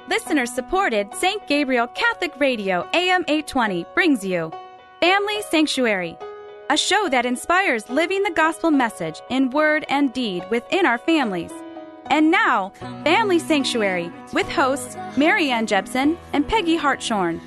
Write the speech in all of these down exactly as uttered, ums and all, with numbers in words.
Listener-supported Saint Gabriel Catholic Radio A M eight twenty brings you Family Sanctuary, a show that inspires living the gospel message in word and deed within our families. And now, Family Sanctuary with hosts Mary Ann Jepson and Peggy Hartshorn.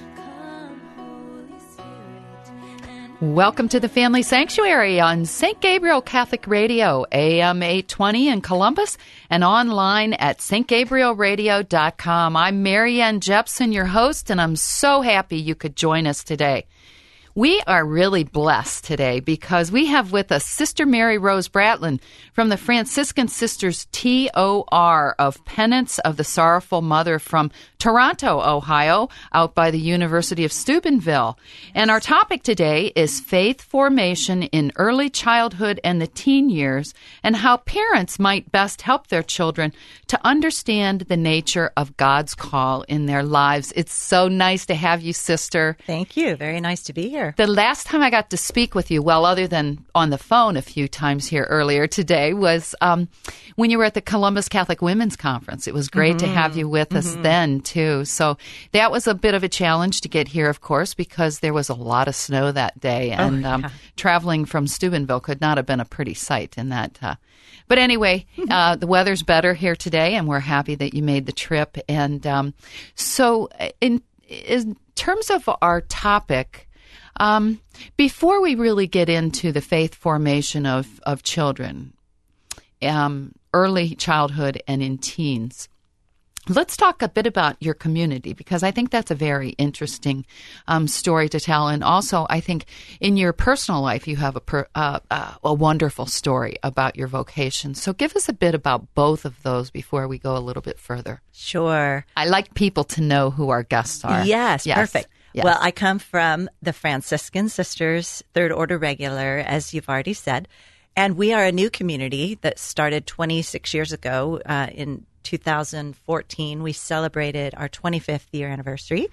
Welcome to the Family Sanctuary on Saint Gabriel Catholic Radio, A M eight twenty in Columbus, and online at s t gabriel radio dot com. I'm Mary Ann Jepson, your host, and I'm so happy you could join us today. We are really blessed today because we have with us Sister Mary Rose Bratlin from the Franciscan Sisters T O R of Penance of the Sorrowful Mother from Toronto, Ohio, out by the University of Steubenville. And our topic today is faith formation in early childhood and the teen years, and how parents might best help their children to understand the nature of God's call in their lives. It's so nice to have you, Sister. Thank you. Very nice to be here. The last time I got to speak with you, well, other than on the phone a few times here earlier today, was um, when you were at the Columbus Catholic Women's Conference. It was great mm-hmm. to have you with us mm-hmm. then, too. So that was a bit of a challenge to get here, of course, because there was a lot of snow that day. And oh, yeah. um, traveling from Steubenville could not have been a pretty sight in that. Uh, but anyway, mm-hmm. uh, the weather's better here today, and we're happy that you made the trip. And um, so in, in terms of our topic, Um, before we really get into the faith formation of, of children, um, early childhood and in teens, let's talk a bit about your community, because I think that's a very interesting um, story to tell. And also, I think in your personal life, you have a, per, uh, uh, a wonderful story about your vocation. So give us a bit about both of those before we go a little bit further. Sure. I like people to know who our guests are. Yes, yes. Perfect. Yes. Well, I come from the Franciscan Sisters, Third Order Regular, as you've already said, and we are a new community that started twenty-six years ago. Uh, in two thousand fourteen, we celebrated our twenty-fifth year anniversary.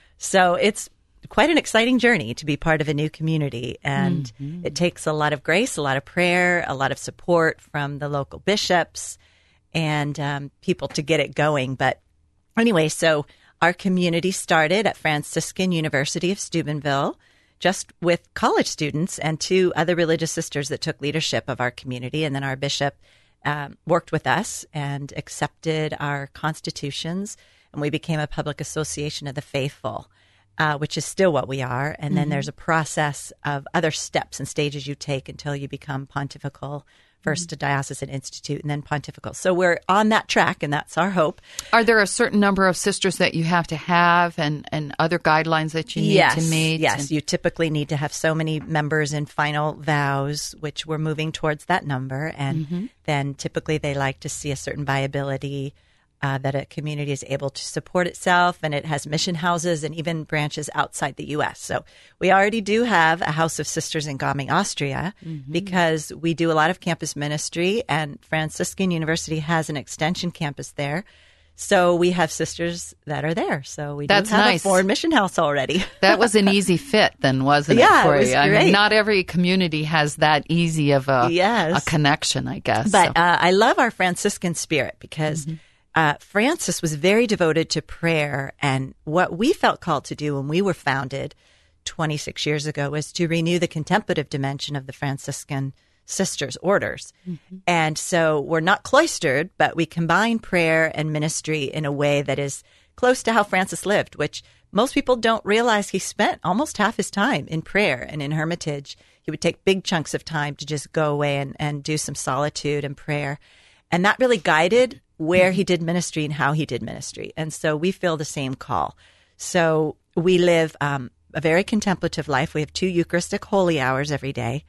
So it's quite an exciting journey to be part of a new community, and mm-hmm. it takes a lot of grace, a lot of prayer, a lot of support from the local bishops and um, people to get it going. But anyway, so our community started at Franciscan University of Steubenville, just with college students and two other religious sisters that took leadership of our community. And then our bishop um, worked with us and accepted our constitutions, and we became a public association of the faithful, uh, which is still what we are. And then mm-hmm. there's a process of other steps and stages you take until you become pontifical. First a diocesan institute and then pontifical. So we're on that track, and that's our hope. Are there a certain number of sisters that you have to have and, and other guidelines that you need yes, to meet? Yes, and- you typically need to have so many members in final vows, which we're moving towards that number. And mm-hmm. then typically they like to see a certain viability, uh, that a community is able to support itself, and it has mission houses and even branches outside the U S. So we already do have a House of Sisters in Gaming, Austria, mm-hmm. because we do a lot of campus ministry, and Franciscan University has an extension campus there. So we have sisters that are there. So we That's do have nice. a foreign mission house already. That was an easy fit then, wasn't yeah, it, for it was you? I great. mean, not every community has that easy of a, yes. a connection, I guess. But so. uh, I love our Franciscan spirit because mm-hmm. Uh, Francis was very devoted to prayer, and what we felt called to do when we were founded twenty-six years ago was to renew the contemplative dimension of the Franciscan Sisters orders. Mm-hmm. And so we're not cloistered, but we combine prayer and ministry in a way that is close to how Francis lived, which most people don't realize he spent almost half his time in prayer and in hermitage. He would take big chunks of time to just go away and, and do some solitude and prayer. And that really guided where he did ministry and how he did ministry. And so we feel the same call. So we live um, a very contemplative life. We have two Eucharistic holy hours every day.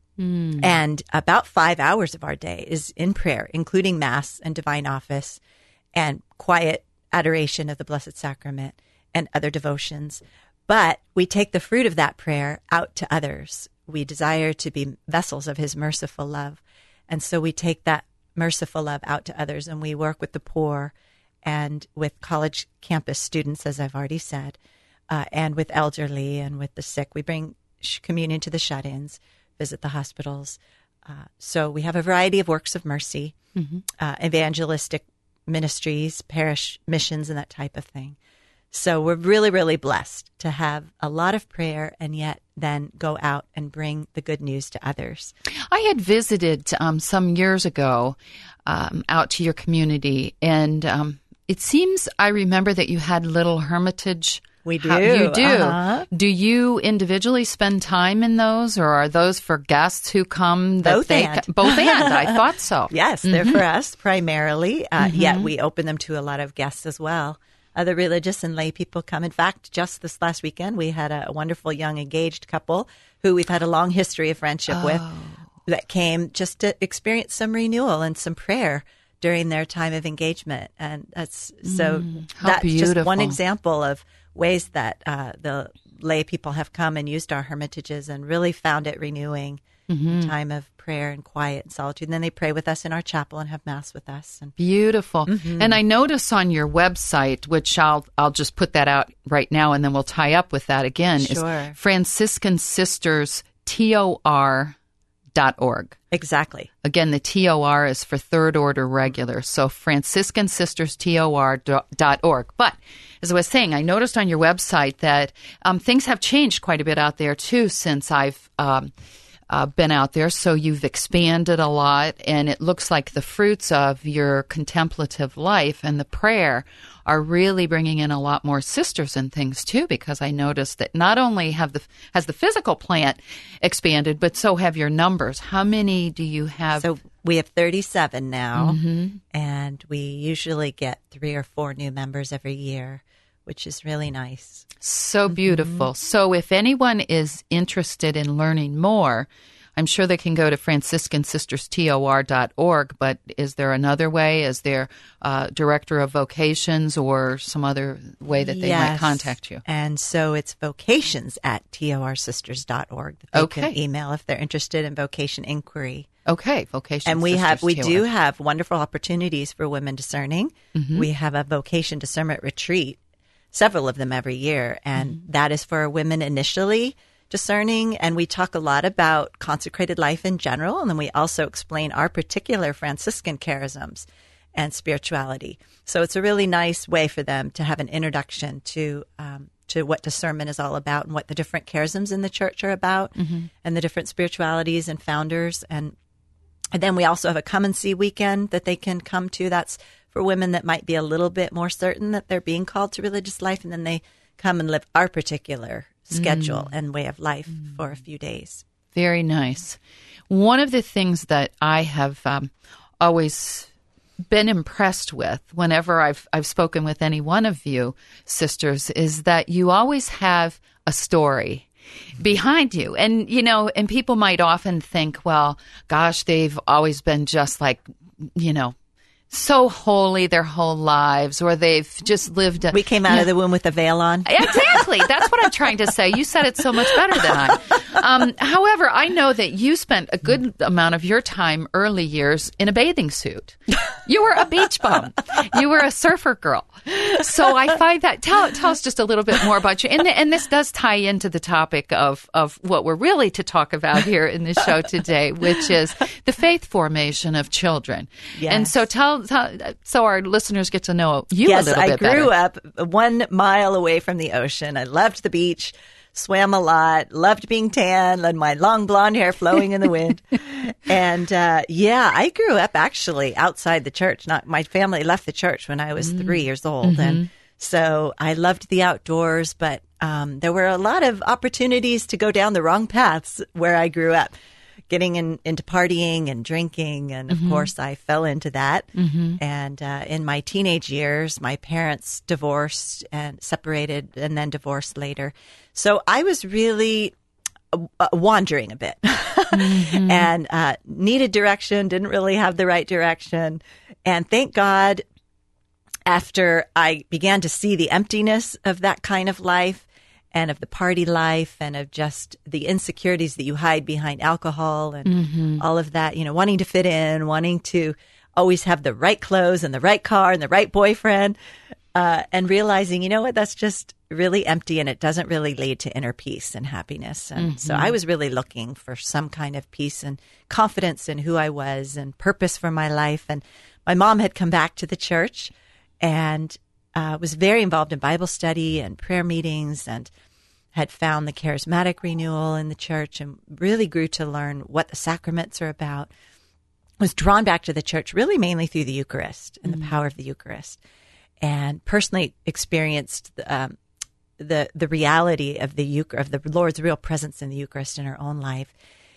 Mm. And about five hours of our day is in prayer, including Mass and Divine Office and quiet adoration of the Blessed Sacrament and other devotions. But we take the fruit of that prayer out to others. We desire to be vessels of his merciful love. And so we take that merciful love out to others, and we work with the poor and with college campus students, as I've already said, uh, and with elderly and with the sick. We bring communion to the shut-ins, visit the hospitals. Uh, so we have a variety of works of mercy, mm-hmm. uh, evangelistic ministries, parish missions, and that type of thing. So we're really, really blessed to have a lot of prayer and yet then go out and bring the good news to others. I had visited um, some years ago um, out to your community, and um, it seems I remember that you had little hermitage. We do. How, you do. Uh-huh. Do you individually spend time in those, or are those for guests who come? That Both they and. Co- both and. I thought so. Yes, Mm-hmm. they're for us primarily, uh, Mm-hmm. yet we open them to a lot of guests as well. Other religious and lay people come. In fact, just this last weekend, we had a wonderful young engaged couple who we've had a long history of friendship Oh. with that came just to experience some renewal and some prayer during their time of engagement. And that's so how that's just one beautiful. example of ways that uh, the lay people have come and used our hermitages and really found it renewing. Mm-hmm. Time of prayer and quiet and solitude. And then they pray with us in our chapel and have Mass with us. And Beautiful. Mm-hmm. And I notice on your website, which I'll I'll just put that out right now, and then we'll tie up with that again, Sure. is Franciscan Sisters T O R dot org. Exactly. Again, the T O R is for Third Order Regular, so Franciscan Sisters T O R dot org. But as I was saying, I noticed on your website that um, things have changed quite a bit out there, too, since I've um, uh, been out there. So you've expanded a lot, and it looks like the fruits of your contemplative life and the prayer are really bringing in a lot more sisters and things, too, because I noticed that not only have the has the physical plant expanded, but so have your numbers. How many do you have? So we have thirty-seven now, Mm-hmm. and we usually get three or four new members every year, which is really nice. So beautiful. So if anyone is interested in learning more, I'm sure they can go to Franciscan Sisters T O R dot org, but is there another way? Is there uh, Director of Vocations or some other way that they might Yes. contact you? And so it's vocations at T O R sisters dot org that they Okay. can email if they're interested in vocation inquiry. Okay, Vocation And we Sisters have we T O R. do have wonderful opportunities for women discerning. Mm-hmm. We have a vocation discernment retreat, several of them every year, and Mm-hmm. that is for women initially discerning. And we talk a lot about consecrated life in general, and then we also explain our particular Franciscan charisms and spirituality. So it's a really nice way for them to have an introduction to um, to what discernment is all about and what the different charisms in the church are about, Mm-hmm. and the different spiritualities and founders. And and then we also have a come and see weekend that they can come to. That's for women that might be a little bit more certain that they're being called to religious life, and then they come and live our particular schedule and way of life for a few days. Very nice. One of the things that I have um, always been impressed with whenever I've I've spoken with any one of you sisters is that you always have a story behind you. And, you know, and people might often think, well, gosh, they've always been just like, you know, so holy their whole lives, or they've just lived a, We came out of the womb with a veil on. Exactly. That's what I'm trying to say. You said it so much better than I. Um, however, I know that you spent a good amount of your time early years in a bathing suit. You were a beach bum. You were a surfer girl. So I find that tell tell us just a little bit more about you. And and this does tie into the topic of of what we're really to talk about here in the show today, which is the faith formation of children. Yes. And so tell, tell so our listeners get to know you yes, a little I bit grew better. up one mile away from the ocean. I loved the beach, swam a lot, loved being tan, and my long blonde hair flowing in the wind. And uh, yeah, I grew up actually outside the church. Not my family left the church when I was mm. three years old, Mm-hmm. and so I loved the outdoors. But um, there were a lot of opportunities to go down the wrong paths where I grew up. Getting in, into partying and drinking. And of mm-hmm. course, I fell into that. Mm-hmm. And uh, in my teenage years, my parents divorced and separated and then divorced later. So I was really uh, wandering a bit mm-hmm. and uh, needed direction, didn't really have the right direction. And thank God, after I began to see the emptiness of that kind of life, and of the party life and of just the insecurities that you hide behind alcohol and mm-hmm. all of that, you know, wanting to fit in, wanting to always have the right clothes and the right car and the right boyfriend, uh, and realizing, you know what, that's just really empty and it doesn't really lead to inner peace and happiness. And mm-hmm. so I was really looking for some kind of peace and confidence in who I was and purpose for my life. And my mom had come back to the church and uh, was very involved in Bible study and prayer meetings, and had found the charismatic renewal in the church and really grew to learn what the sacraments are about. Was drawn back to the church really mainly through the Eucharist and mm. the power of the Eucharist, and personally experienced um, the the reality of the Eucharist, of the Lord's real presence in the Eucharist in her own life,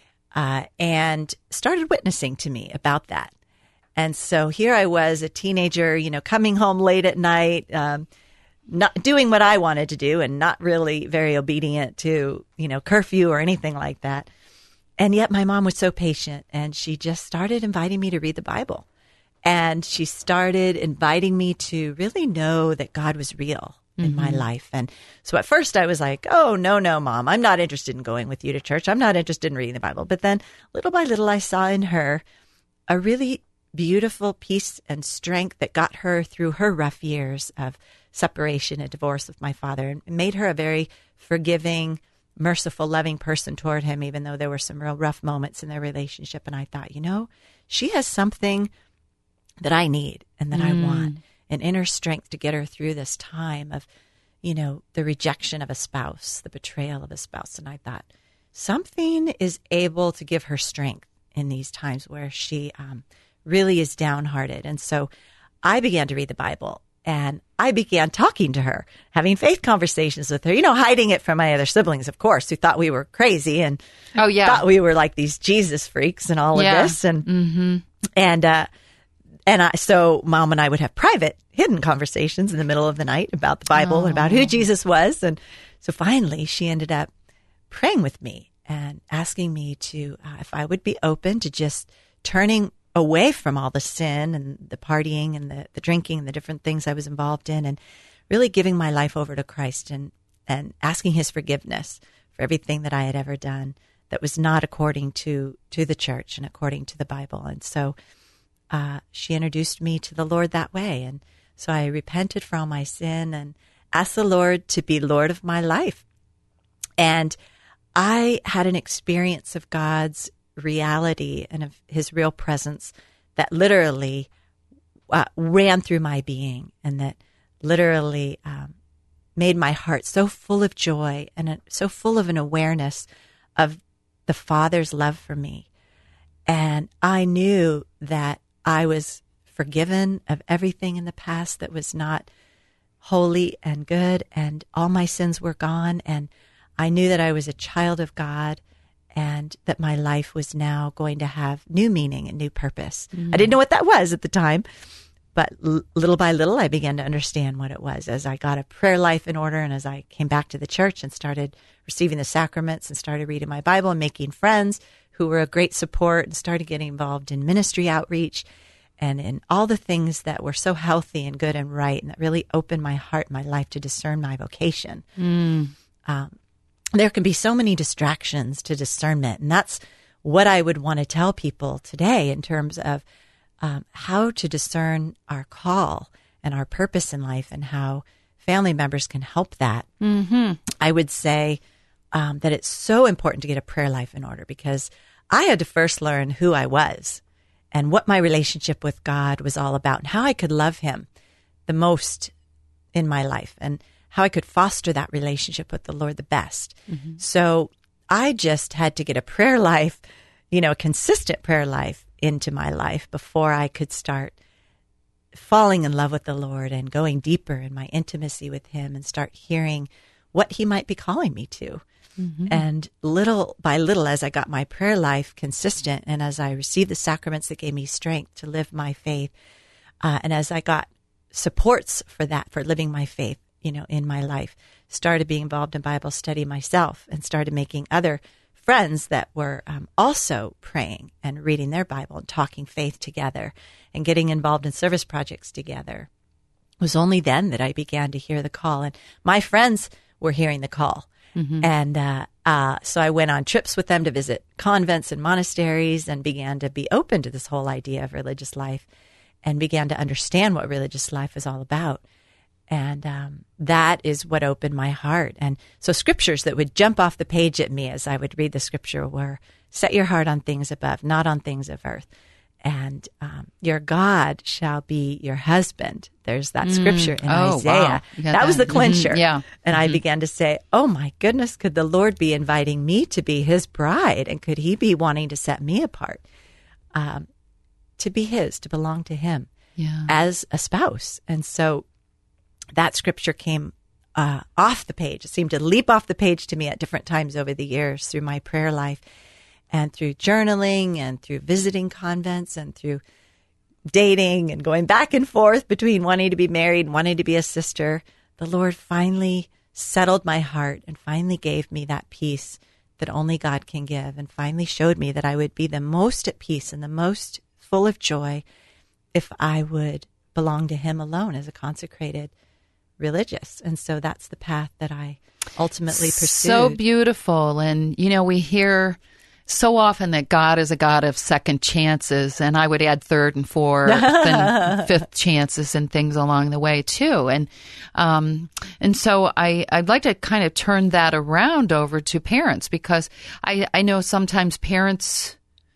uh, and started witnessing to me about that. And so here I was, a teenager, you know, coming home late at night, um, not doing what I wanted to do, and not really very obedient to, you know, curfew or anything like that. And yet my mom was so patient, and she just started inviting me to read the Bible. And she started inviting me to really know that God was real in mm-hmm. my life. And so at first I was like, oh, no, no, Mom, I'm not interested in going with you to church. I'm not interested in reading the Bible. But then little by little, I saw in her a really beautiful peace and strength that got her through her rough years of separation and divorce with my father, and made her a very forgiving, merciful, loving person toward him, even though there were some real rough moments in their relationship. And I thought, you know, she has something that I need and that mm. I want, an inner strength to get her through this time of, you know, the rejection of a spouse, the betrayal of a spouse. And I thought, something is able to give her strength in these times where she um, really is downhearted. And so I began to read the Bible, and I began talking to her, having faith conversations with her, you know, hiding it from my other siblings, of course, who thought we were crazy and oh, yeah. thought we were like these Jesus freaks and all yeah. of this. And, mm-hmm. and, uh, and I, so Mom and I would have private, hidden conversations in the middle of the night about the Bible oh. and about who Jesus was. And so finally she ended up praying with me and asking me to, uh, if I would be open to just turning away from all the sin and the partying and the, the drinking and the different things I was involved in, and really giving my life over to Christ, and, and asking his forgiveness for everything that I had ever done that was not according to, to the church and according to the Bible. And so uh, she introduced me to the Lord that way. And so I repented for all my sin and asked the Lord to be Lord of my life. And I had an experience of God's reality and of his real presence that literally uh, ran through my being, and that literally um, made my heart so full of joy and uh, so full of an awareness of the Father's love for me. And I knew that I was forgiven of everything in the past that was not holy and good, and all my sins were gone. And I knew that I was a child of God, and that my life was now going to have new meaning and new purpose. Mm. I didn't know what that was at the time, but l- little by little, I began to understand what it was as I got a prayer life in order, and as I came back to the church and started receiving the sacraments and started reading my Bible and making friends who were a great support, and started getting involved in ministry outreach and in all the things that were so healthy and good and right, and that really opened my heart and my life to discern my vocation. Mm. Um, There can be so many distractions to discernment, and that's what I would want to tell people today in terms of um, how to discern our call and our purpose in life, and how family members can help that. Mm-hmm. I would say um, that it's so important to get a prayer life in order, because I had to first learn who I was and what my relationship with God was all about, and how I could love him the most in my life, and how I could foster that relationship with the Lord the best. Mm-hmm. So I just had to get a prayer life, you know, a consistent prayer life into my life before I could start falling in love with the Lord and going deeper in my intimacy with him, and start hearing what he might be calling me to. Mm-hmm. And little by little, as I got my prayer life consistent, and as I received the sacraments that gave me strength to live my faith, uh, and as I got supports for that, for living my faith, you know, in my life, started being involved in Bible study myself, and started making other friends that were um, also praying and reading their Bible and talking faith together and getting involved in service projects together. It was only then that I began to hear the call, and my friends were hearing the call. Mm-hmm. And uh, uh, so I went on trips with them to visit convents and monasteries, and began to be open to this whole idea of religious life, and began to understand what religious life is all about. And um, that is what opened my heart. And so scriptures that would jump off the page at me as I would read the scripture were, set your heart on things above, not on things of earth. and um, your God shall be your husband. There's that scripture in Oh, Isaiah. wow. You got That was that. the clincher. Mhm. Yeah. And I began to say, oh my goodness, could the Lord be inviting me to be his bride? And could he be wanting to set me apart um, to be his, to belong to him Yeah. as a spouse? And so that scripture came uh, off the page. It seemed to leap off the page to me at different times over the years through my prayer life and through journaling and through visiting convents and through dating and going back and forth between wanting to be married and wanting to be a sister. The Lord finally settled my heart and finally gave me that peace that only God can give, and finally showed me that I would be the most at peace and the most full of joy if I would belong to him alone as a consecrated religious. And so that's the path that I ultimately pursued. So beautiful. And, you know, we hear so often that God is a God of second chances, and I would add third and fourth and fifth chances and things along the way too. And um, and so I I'd like to kind of turn that around over to parents, because I I know sometimes parents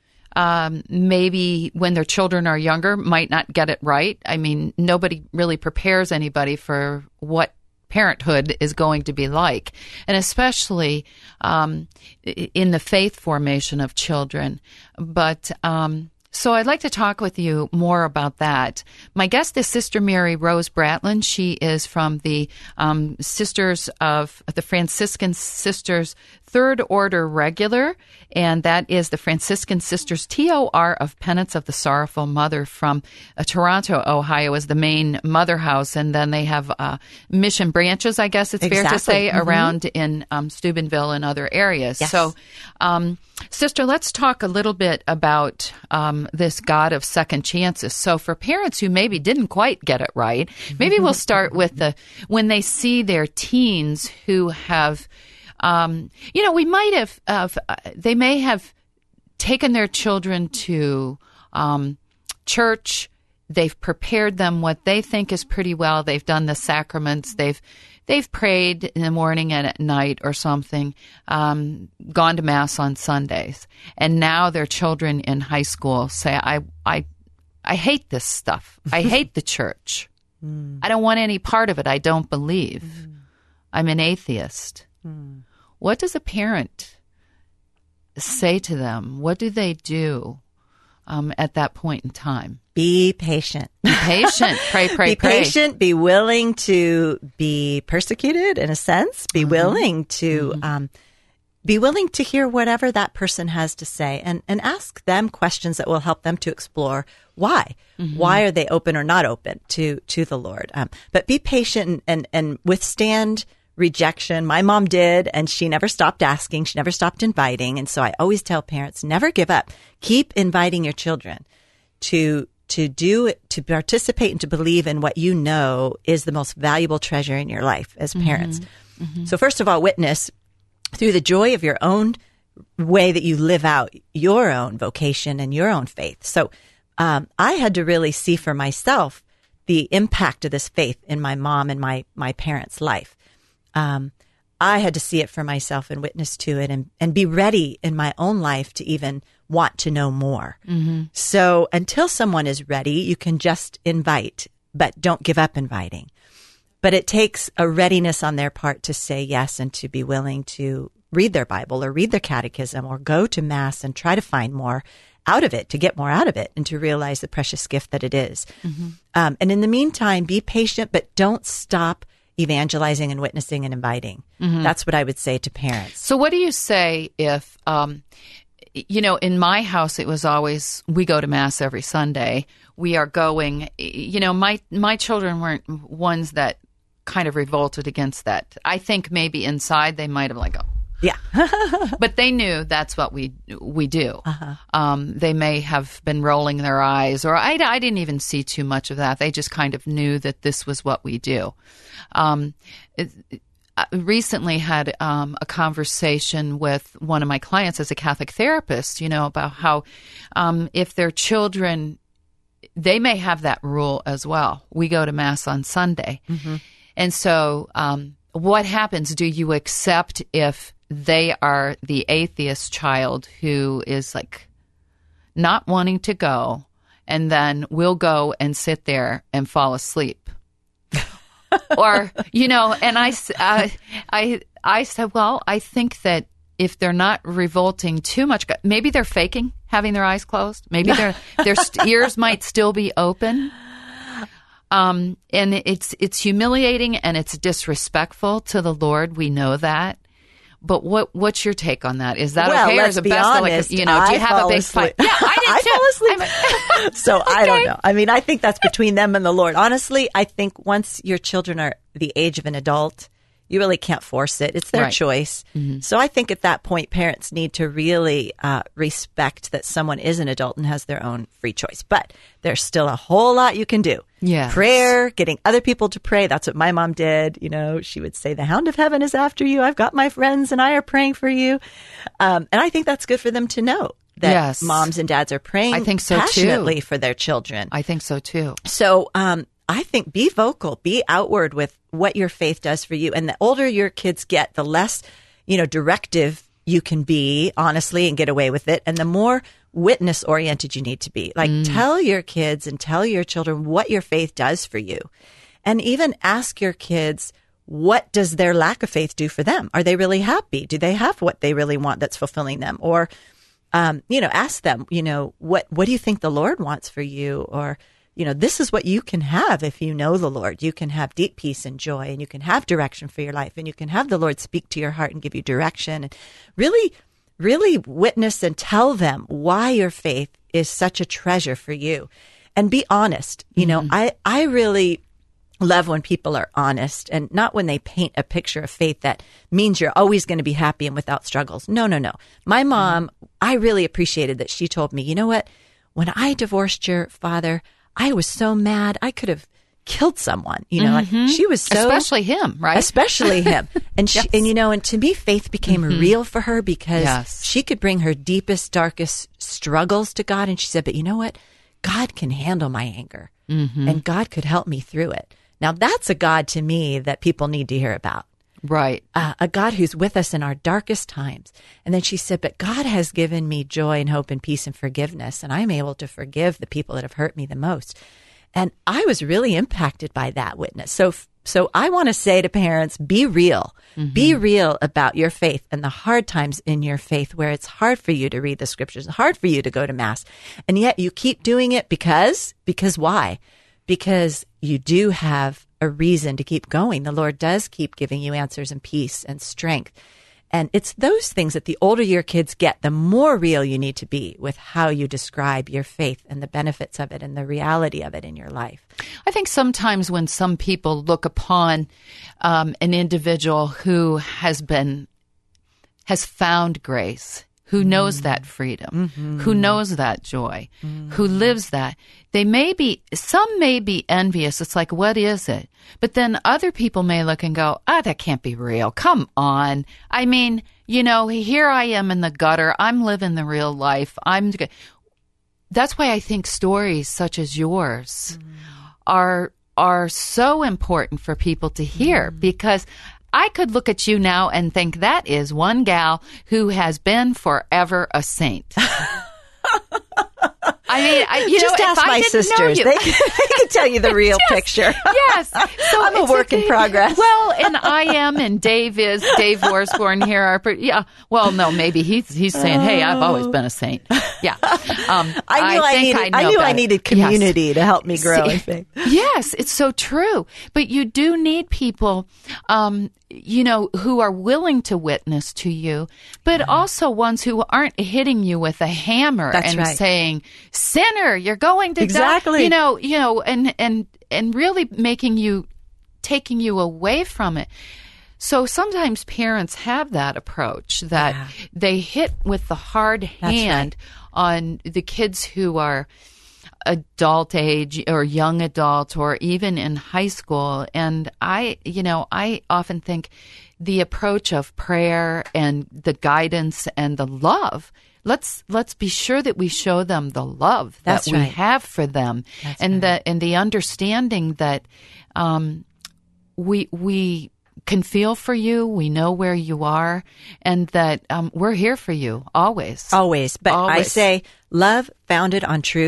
um, maybe when their children are younger might not get it right. I mean, nobody really prepares anybody for what parenthood is going to be like, and especially um, in the faith formation of children. But um, so I'd like to talk with you more about that. My guest is Sister Mary Rose Bratland. She is from the um, Sisters of the Franciscan Sisters Third Order Regular, and that is the Franciscan Sisters T O R of Penance of the Sorrowful Mother from uh, Toronto, Ohio, is the main mother house, and then they have uh, mission branches, I guess it's Exactly. fair to say, Mm-hmm. around in um, Steubenville and other areas. Yes. So, um, Sister, let's talk a little bit about um, this God of second chances. So for parents who maybe didn't quite get it right, maybe we'll start with the when they see their teens who have Um, you know, we might have, uh, they may have taken their children to um, church. They've prepared them what they think is pretty well. They've done the sacraments. They've they've prayed in the morning and at night or something, um, gone to Mass on Sundays. And now their children in high school say, I, I, I hate this stuff. I hate the church. Mm. I don't want any part of it. I don't believe. Mm. I'm an atheist. Mm. What does a parent say to them? What do they do um, at that point in time? Be patient. Be patient. Pray, pray, be pray. Be patient. Be willing to be persecuted in a sense. Be mm-hmm. willing to mm-hmm. um, be willing to hear whatever that person has to say, and, and ask them questions that will help them to explore why. Mm-hmm. Why are they open or not open to to the Lord? Um, but be patient and, and, and withstand rejection. My mom did, and she never stopped asking. She never stopped inviting. And so I always tell parents, never give up. Keep inviting your children to to do it, to participate and to believe in what you know is the most valuable treasure in your life as parents. Mm-hmm. Mm-hmm. So first of all, witness through the joy of your own way that you live out your own vocation and your own faith. So um, I had to really see for myself the impact of this faith in my mom and my my parents' life. Um, I had to see it for myself and witness to it, and, and be ready in my own life to even want to know more. Mm-hmm. So until someone is ready, you can just invite, but don't give up inviting. But it takes a readiness on their part to say yes and to be willing to read their Bible or read their catechism or go to Mass and try to find more out of it, to get more out of it, and to realize the precious gift that it is. Mm-hmm. Um, and in the meantime, be patient, but don't stop evangelizing and witnessing and inviting. Mm-hmm. That's what I would say to parents. So what do you say if, um, you know, in my house, it was always, we go to Mass every Sunday. We are going, you know, my, my children weren't ones that kind of revolted against that. I think maybe inside they might have like, oh. Yeah. But they knew that's what we we do. Uh-huh. Um, they may have been rolling their eyes, or I, I didn't even see too much of that. They just kind of knew that this was what we do. Um, it, I recently had um, a conversation with one of my clients as a Catholic therapist, you know, about how um, if their children, they may have that rule as well. We go to Mass on Sunday. Mm-hmm. And so um, what happens? Do you accept if they are the atheist child who is like not wanting to go, and then we'll go and sit there and fall asleep. Or, you know, and I, uh, I, I said, well, I think that if they're not revolting too much, maybe they're faking having their eyes closed. Maybe their their ears might still be open. Um, and it's it's humiliating and it's disrespectful to the Lord. We know that. But what what's your take on that? Is that well, okay? Or let's is it be best honest, to like, you know, do you I have a big asleep. fight? Yeah, I did I too. fell asleep. So I don't know. I mean, I think that's between them and the Lord. Honestly, I think once your children are the age of an adult, you really can't force it. It's their Right. choice. Mm-hmm. So I think at that point, parents need to really uh, respect that someone is an adult and has their own free choice. But there's still a whole lot you can do. Yes. Prayer, getting other people to pray. That's what my mom did. You know, she would say, the hound of heaven is after you. I've got my friends and I are praying for you. Um, and I think that's good for them to know that Yes. moms and dads are praying I think so, too. passionately for their children. I think so too. So um, I think be vocal, be outward with what your faith does for you. And the older your kids get, the less, you know, directive you can be, honestly, and get away with it. And the more witness oriented you need to be. Like mm. tell your kids and tell your children what your faith does for you. And even ask your kids, what does their lack of faith do for them? Are they really happy? Do they have what they really want that's fulfilling them? Or, um, you know, ask them, you know, what, what do you think the Lord wants for you? Or, you know, this is what you can have if you know the Lord. You can have deep peace and joy, and you can have direction for your life, and you can have the Lord speak to your heart and give you direction. And really, really witness and tell them why your faith is such a treasure for you. And be honest. You know, mm-hmm. I, I really love when people are honest, and not when they paint a picture of faith that means you're always going to be happy and without struggles. No, no, no. My mom, mm-hmm. I really appreciated that she told me, you know what? When I divorced your father, I was so mad. I could have killed someone, you know, mm-hmm. like she was so, especially him, right? Especially him. And she, yes. and you know, and to me, faith became mm-hmm. real for her because yes. she could bring her deepest, darkest struggles to God. And she said, but you know what? God can handle my anger mm-hmm. and God could help me through it. Now that's a God to me that people need to hear about. Right. Uh, a God who's with us in our darkest times. And then she said, but God has given me joy and hope and peace and forgiveness. And I'm able to forgive the people that have hurt me the most. And I was really impacted by that witness. So, so I want to say to parents, be real, mm-hmm. be real about your faith and the hard times in your faith where it's hard for you to read the scriptures, hard for you to go to mass. And yet you keep doing it because, because why? Because you do have a reason to keep going. The Lord does keep giving you answers and peace and strength. And it's those things that the older your kids get, the more real you need to be with how you describe your faith and the benefits of it and the reality of it in your life. I think sometimes when some people look upon um, an individual who has been, has found grace, who knows mm. that freedom, mm-hmm. who knows that joy, mm. who lives that. They may be, some may be envious. It's like, what is it? But then other people may look and go, ah, that can't be real. Come on. I mean, you know, here I am in the gutter. I'm living the real life. I'm. That's why I think stories such as yours mm. are are so important for people to hear mm. because I could look at you now and think that is one gal who has been forever a saint. I mean, I, you just know, ask if my I didn't sisters; know you, they, can, they can tell you the real yes, picture. Yes, so I'm a work in progress. Well, and I am, and Dave is. Dave Worsborn here. Are, yeah. Well, no, maybe he's he's saying, "Hey, I've always been a saint." Yeah. Um, I knew I, I needed. I, I knew I it. needed community yes. to help me grow See, in faith. Yes, it's so true. But you do need people, um, you know, who are willing to witness to you, but yeah. also ones who aren't hitting you with a hammer That's and right. saying, "Sinner, you're going to exactly." die." You know, you know, and and and really making you, taking you away from it. So sometimes parents have that approach that yeah. they hit with the hard hand right. on the kids who are adult age or young adult or even in high school. And I, you know, I often think the approach of prayer and the guidance and the love, let's let's be sure that we show them the love That's that we right. have for them. That's and right. the and the understanding that um we we can feel for you, we know where you are, and that um, we're here for you always. Always. But always. I say love founded on truth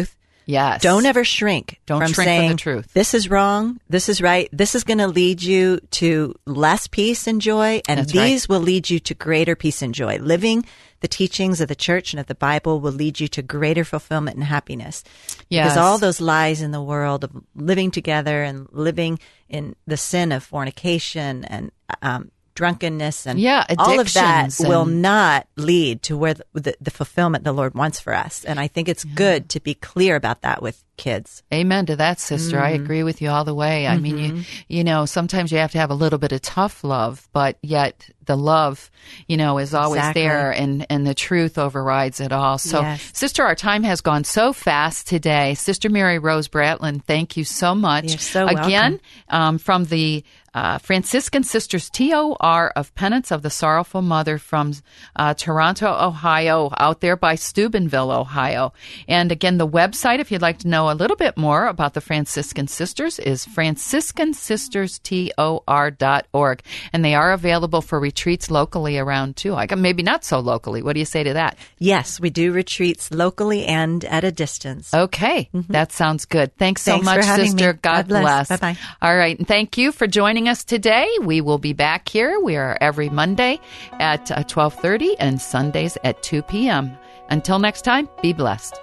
Yes. Don't ever shrink Don't from shrink saying, from the truth. This is wrong. This is right. This is going to lead you to less peace and joy. And That's these right. will lead you to greater peace and joy. Living the teachings of the church and of the Bible will lead you to greater fulfillment and happiness. Yes. Because all those lies in the world of living together and living in the sin of fornication and um, drunkenness and Yeah, all of that addictions will and- not lead to where the, the, the fulfillment the Lord wants for us. And I think it's good to be clear about that with kids. Amen to that, sister. I agree with you all the way. I mean, you you know, sometimes you have to have a little bit of tough love, but yet the love, you know, is always Exactly. there, and, and the truth overrides it all. So, Yes. sister, our time has gone so fast today. Sister Mary Rose Bratland, thank you so much. You're so Again, um, from the uh, Franciscan Sisters T O R of Penance of the Sorrowful Mother from uh, Toronto, Ohio, out there by Steubenville, Ohio. And again, the website, if you'd like to know a little bit more about the Franciscan Sisters, is franciscan sisters tor dot org. And they are available for retreats locally around, too. I maybe not so locally. What do you say to that? Yes, we do retreats locally and at a distance. Okay, that sounds good. Thanks so Thanks much, for having sister. me. God, God bless. bless. Bye-bye. All right, and thank you for joining us today. We will be back here. We are every Monday at uh, twelve thirty and Sundays at two p.m. Until next time, be blessed.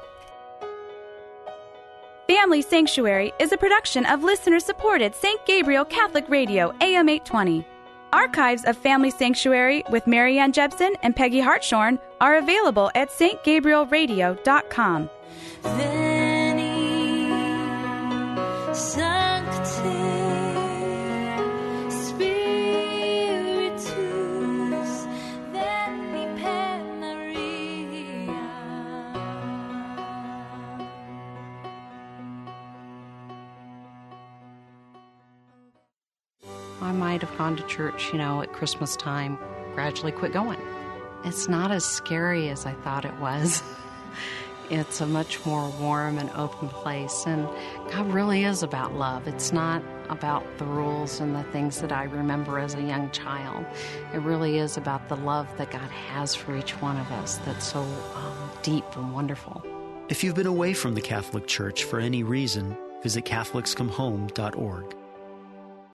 Family Sanctuary is a production of listener-supported Saint Gabriel Catholic Radio, A M eight twenty. Archives of Family Sanctuary with Marianne Jepson and Peggy Hartshorn are available at s t gabriel radio dot com. Veni, Sancte, Spiritus, veni per Maria. I might have gone to church, you know, at Christmas time, gradually quit going. It's not as scary as I thought it was. It's a much more warm and open place, and God really is about love. It's not about the rules and the things that I remember as a young child. It really is about the love that God has for each one of us that's so um, deep and wonderful. If you've been away from the Catholic Church for any reason, visit catholics come home dot org.